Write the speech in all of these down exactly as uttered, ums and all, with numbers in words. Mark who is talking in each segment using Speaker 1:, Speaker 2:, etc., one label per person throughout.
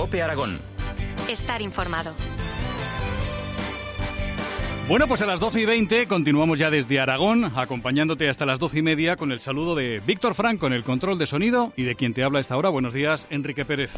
Speaker 1: COPE Aragón.
Speaker 2: Estar informado.
Speaker 3: Bueno, pues a las doce y veinte continuamos ya desde Aragón, acompañándote hasta las doce y media con el saludo de Víctor Franco en el control de sonido y de quien te habla a esta hora. Buenos días, Enrique Pérez.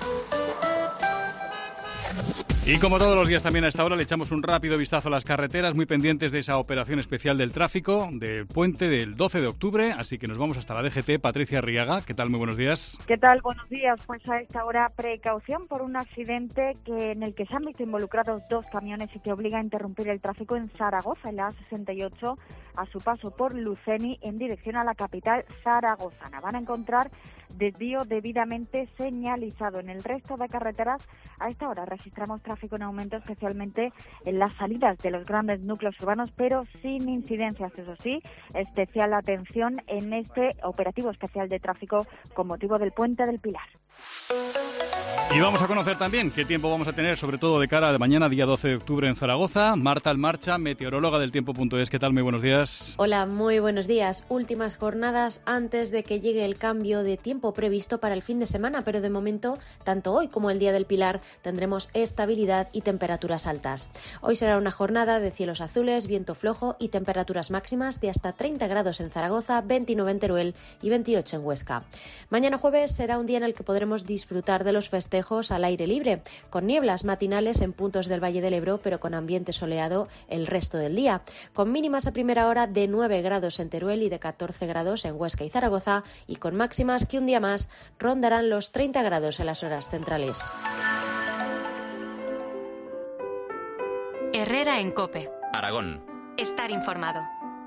Speaker 3: Y como todos los días también a esta hora le echamos un rápido vistazo a las carreteras, muy pendientes de esa operación especial del tráfico del puente del doce de octubre, así que nos vamos hasta la D G T. Patricia Arriaga, ¿qué tal? Muy buenos días.
Speaker 4: ¿Qué tal? Buenos días. Pues a esta hora precaución por un accidente que en el que se han visto involucrados dos camiones y que obliga a interrumpir el tráfico en Zaragoza, en la A sesenta y ocho, a su paso por Luceni en dirección a la capital zaragozana. Van a encontrar desvío debidamente señalizado. En el resto de carreteras a esta hora registramos tráfico en aumento, especialmente en las salidas de los grandes núcleos urbanos, pero sin incidencias, eso sí, especial atención en este operativo especial de tráfico con motivo del Puente del Pilar.
Speaker 3: Y vamos a conocer también qué tiempo vamos a tener, sobre todo de cara al mañana, día doce de octubre en Zaragoza. Marta Almarcha, meteoróloga del tiempo punto es. ¿Qué tal? Muy buenos días.
Speaker 5: Hola, muy buenos días. Últimas jornadas antes de que llegue el cambio de tiempo previsto para el fin de semana, pero de momento, tanto hoy como el día del Pilar, tendremos estabilidad y temperaturas altas. Hoy será una jornada de cielos azules, viento flojo y temperaturas máximas de hasta treinta grados en Zaragoza, veintinueve en Teruel y veintiocho en Huesca. Mañana jueves será un día en el que podremos disfrutar de los festejos al aire libre, con nieblas matinales en puntos del Valle del Ebro, pero con ambiente soleado el resto del día, con mínimas a primera hora de nueve grados en Teruel y de catorce grados en Huesca y Zaragoza, y con máximas que un día más rondarán los treinta grados en las horas centrales.
Speaker 2: Herrera en COPE.
Speaker 1: Aragón.
Speaker 2: Estar informado.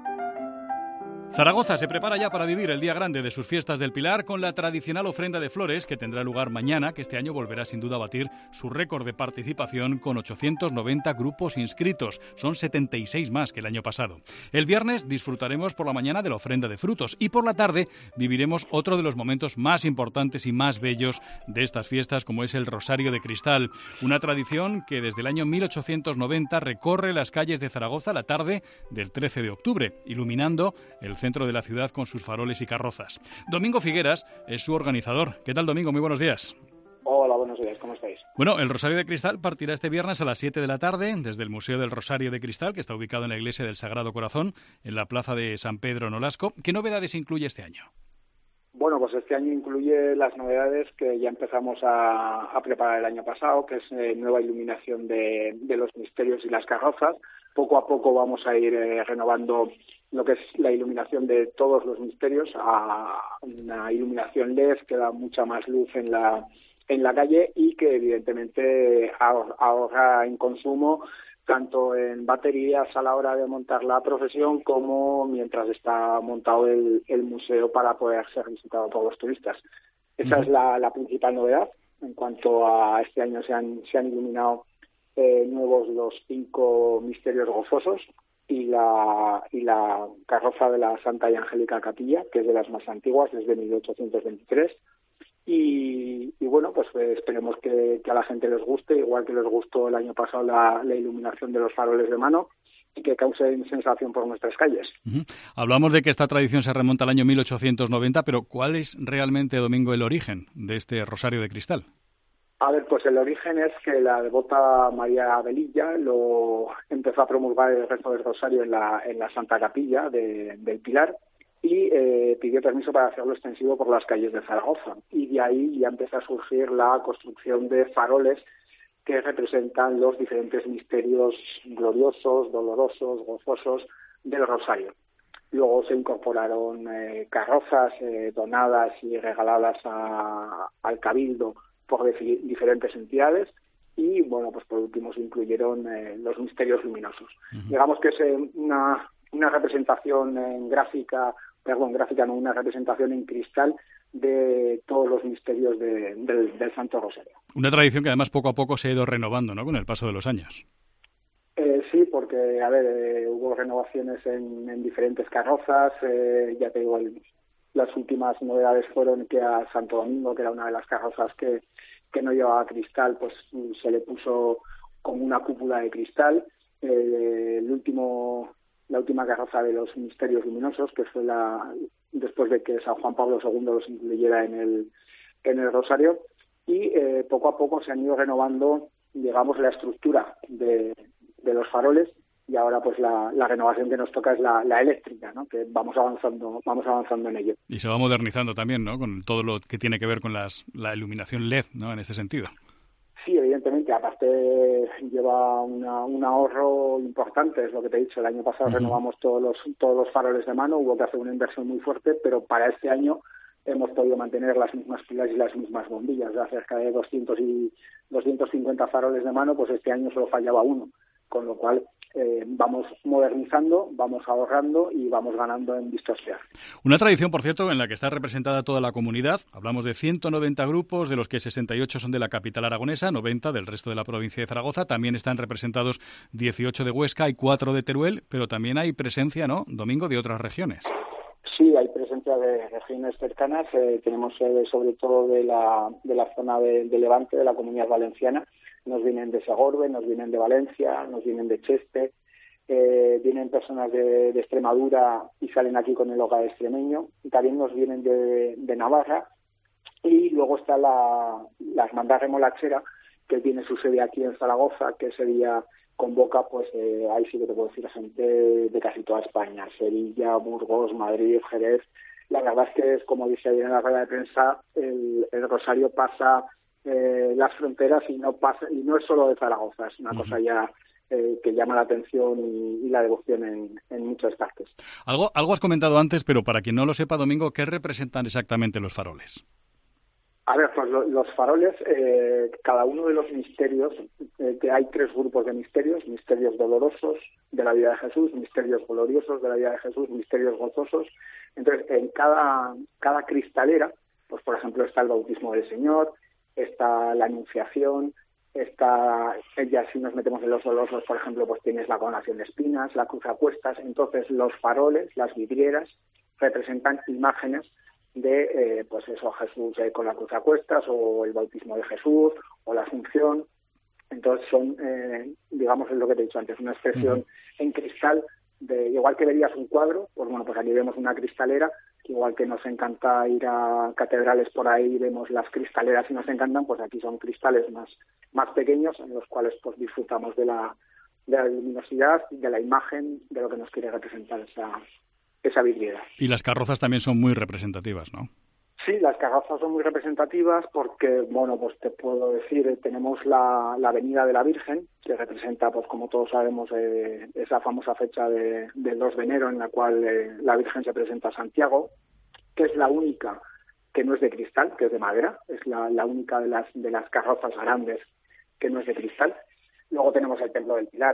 Speaker 3: Zaragoza se prepara ya para vivir el día grande de sus fiestas del Pilar con la tradicional ofrenda de flores que tendrá lugar mañana, que este año volverá sin duda a batir su récord de participación con ochocientos noventa grupos inscritos. Son setenta y seis más que el año pasado. El viernes disfrutaremos por la mañana de la ofrenda de frutos y por la tarde viviremos otro de los momentos más importantes y más bellos de estas fiestas, como es el Rosario de Cristal, una tradición que desde el año mil ochocientos noventa recorre las calles de Zaragoza la tarde del trece de octubre, iluminando el centro de la ciudad con sus faroles y carrozas. Domingo Figueras es su organizador. ¿Qué tal, Domingo? Muy buenos días.
Speaker 6: Hola, buenos días. ¿Cómo estáis?
Speaker 3: Bueno, el Rosario de Cristal partirá este viernes a las siete de la tarde desde el Museo del Rosario de Cristal, que está ubicado en la Iglesia del Sagrado Corazón, en la plaza de San Pedro Nolasco. ¿Qué novedades incluye este año?
Speaker 6: Bueno, pues este año incluye las novedades que ya empezamos a, a preparar el año pasado, que es eh, nueva iluminación de, de los misterios y las carrozas. Poco a poco vamos a ir eh, renovando lo que es la iluminación de todos los misterios a una iluminación L E D que da mucha más luz en la en la calle y que evidentemente ahorra en consumo tanto en baterías a la hora de montar la procesión como mientras está montado el, el museo para poder ser visitado por los turistas. Esa uh-huh. es la, la principal novedad. En cuanto a este año se han, se han iluminado eh, nuevos los cinco misterios gozosos y la y la carroza de la Santa y Angélica Capilla, que es de las más antiguas, desde mil ochocientos veintitrés. Y, y bueno, pues eh, esperemos que, que a la gente les guste, igual que les gustó el año pasado la, la iluminación de los faroles de mano, y que causen sensación por nuestras calles.
Speaker 3: Uh-huh. Hablamos de que esta tradición se remonta al año mil ochocientos noventa, pero ¿cuál es realmente, Domingo, el origen de este Rosario de Cristal?
Speaker 6: A ver, pues el origen es que la devota María Velilla lo empezó a promulgar el rezo del Rosario en la, en la Santa Capilla de, del Pilar y eh, pidió permiso para hacerlo extensivo por las calles de Zaragoza. Y de ahí ya empezó a surgir la construcción de faroles que representan los diferentes misterios gloriosos, dolorosos, gozosos del Rosario. Luego se incorporaron eh, carrozas eh, donadas y regaladas a, al Cabildo por defi- diferentes entidades y, bueno, pues por último se incluyeron eh, los misterios luminosos. Uh-huh. Digamos que es eh, una, una representación en gráfica, perdón, gráfica no, una representación en cristal de todos los misterios de, del, del Santo Rosario.
Speaker 3: Una tradición que además poco a poco se ha ido renovando, ¿no?, con el paso de los años.
Speaker 6: Eh, sí, porque, a ver, eh, hubo renovaciones en, en diferentes carrozas, eh, ya te digo, el, las últimas novedades fueron que a Santo Domingo, que era una de las carrozas que, que no llevaba cristal, pues se le puso como una cúpula de cristal. Eh, el último, la última carroza de los misterios luminosos, que fue la después de que San Juan Pablo segundo los incluyera en el, en el Rosario, y eh, poco a poco se han ido renovando, digamos, la estructura de, de los faroles, y ahora pues la, la renovación que nos toca es la, la eléctrica, ¿no? Que vamos avanzando vamos avanzando en ello.
Speaker 3: Y se va modernizando también, ¿no? Con todo lo que tiene que ver con las, la iluminación L E D, ¿no? En ese sentido.
Speaker 6: Sí, evidentemente, aparte lleva una, un ahorro importante, es lo que te he dicho. El año pasado uh-huh. renovamos todos los todos los faroles de mano, hubo que hacer una inversión muy fuerte, pero para este año hemos podido mantener las mismas pilas y las mismas bombillas. De cerca de doscientos y doscientos cincuenta faroles de mano, pues este año solo fallaba uno, con lo cual eh, vamos modernizando, vamos ahorrando y vamos ganando en vistosidad.
Speaker 3: Una tradición, por cierto, en la que está representada toda la comunidad. Hablamos de ciento noventa grupos, de los que sesenta y ocho son de la capital aragonesa, noventa del resto de la provincia de Zaragoza. También están representados dieciocho de Huesca y cuatro de Teruel, pero también hay presencia, ¿no, Domingo, de otras regiones?
Speaker 6: Sí, hay presencia de regiones cercanas. Eh, tenemos eh, sobre todo de la, de la zona de, de Levante, de la Comunidad Valenciana. Nos vienen de Segorbe, nos vienen de Valencia, nos vienen de Cheste, eh, vienen personas de, de Extremadura y salen aquí con el hogar extremeño, y también nos vienen de, de Navarra, y luego está la, la Hermandad Remolachera, que tiene su sede aquí en Zaragoza, que ese día convoca, pues eh, ahí sí que te puedo decir, gente de casi toda España, Sevilla, Burgos, Madrid, Jerez. La verdad es que, es, como dice ayer en la rueda de prensa, el, el Rosario pasa Eh, las fronteras y no pasa y no es solo de Zaragoza, es una uh-huh. cosa ya eh, que llama la atención y, y la devoción en, en muchas partes.
Speaker 3: Algo, algo has comentado antes, pero para quien no lo sepa, Domingo, ¿qué representan exactamente los faroles?
Speaker 6: A ver, pues lo, los faroles, eh, cada uno de los misterios, eh, que hay tres grupos de misterios: misterios dolorosos de la vida de Jesús, misterios gloriosos de la vida de Jesús, misterios gozosos. Entonces, en cada, cada cristalera, pues por ejemplo está el bautismo del Señor, está la Anunciación, está, ya si nos metemos en los dolorosos, por ejemplo, pues tienes la coronación de espinas, la cruz a cuestas. Entonces los faroles, las vidrieras, representan imágenes de, eh, pues eso, Jesús eh, con la cruz a cuestas, o el bautismo de Jesús, o la Asunción. Entonces son, eh, digamos, es lo que te he dicho antes, una expresión uh-huh. en cristal, de igual que verías un cuadro, pues bueno, pues aquí vemos una cristalera. Igual que nos encanta ir a catedrales por ahí, vemos las cristaleras y nos encantan, pues aquí son cristales más más pequeños, en los cuales pues disfrutamos de la de la luminosidad, de la imagen, de lo que nos quiere representar esa esa vidriera.
Speaker 3: Y las carrozas también son muy representativas, ¿no?
Speaker 6: Sí, las carrozas son muy representativas porque, bueno, pues te puedo decir, tenemos la, la Avenida de la Virgen, que representa, pues como todos sabemos, eh, esa famosa fecha de, del dos de enero, en la cual eh, la Virgen se presenta a Santiago, que es la única que no es de cristal, que es de madera, es la, la única de las de las carrozas grandes que no es de cristal. Luego tenemos el Templo del Pilar,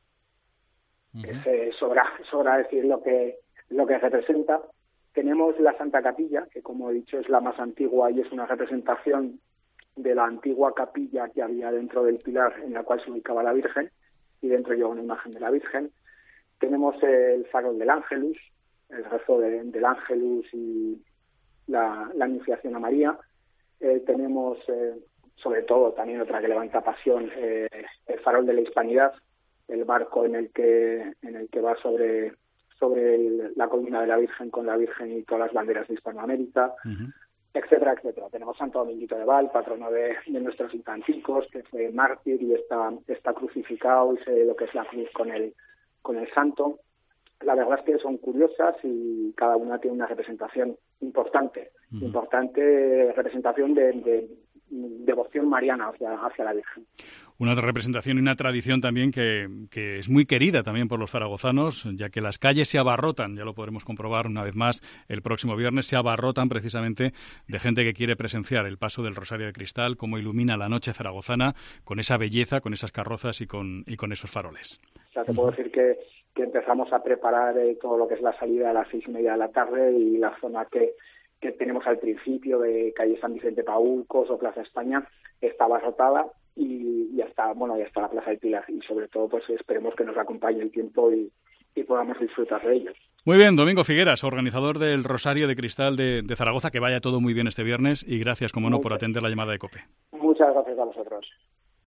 Speaker 6: uh-huh. que se sobra, sobra decir lo que, lo que representa. Tenemos la Santa Capilla, que como he dicho es la más antigua y es una representación de la antigua capilla que había dentro del pilar en la cual se ubicaba la Virgen, y dentro lleva una imagen de la Virgen. Tenemos el farol del Ángelus, el rezo de, del Ángelus y la, la Anunciación a María. Eh, tenemos, eh, sobre todo, también otra que levanta pasión, eh, el farol de la Hispanidad, el barco en el que en el que va sobre... sobre el, la columna de la Virgen con la Virgen y todas las banderas de Hispanoamérica, uh-huh. etcétera, etcétera. Tenemos Santo Dominguito de Val, patrono de, de nuestros infanticos, que fue mártir y está, está crucificado, y sé lo que es la cruz con el, con el santo. La verdad es que son curiosas y cada una tiene una representación importante, uh-huh. importante representación de, de devoción mariana hacia, hacia la Virgen.
Speaker 3: Una representación y una tradición también que, que es muy querida también por los zaragozanos, ya que las calles se abarrotan, ya lo podremos comprobar una vez más el próximo viernes, se abarrotan precisamente de gente que quiere presenciar el paso del Rosario de Cristal, cómo ilumina la noche zaragozana con esa belleza, con esas carrozas y con, y con esos faroles.
Speaker 6: O sea, te puedo decir que, que empezamos a preparar eh, todo lo que es la salida a las seis y media de la tarde, y la zona que que tenemos al principio de calle San Vicente Paúlcos o Plaza España está abarrotada, y ya está, bueno, ya está la Plaza del Pilar, y sobre todo pues esperemos que nos acompañe el tiempo y, y podamos disfrutar de ellos.
Speaker 3: Muy bien, Domingo Figueras, organizador del Rosario de Cristal de, de Zaragoza, que vaya todo muy bien este viernes, y gracias, como no, por atender la llamada de COPE.
Speaker 6: Muchas gracias a vosotros.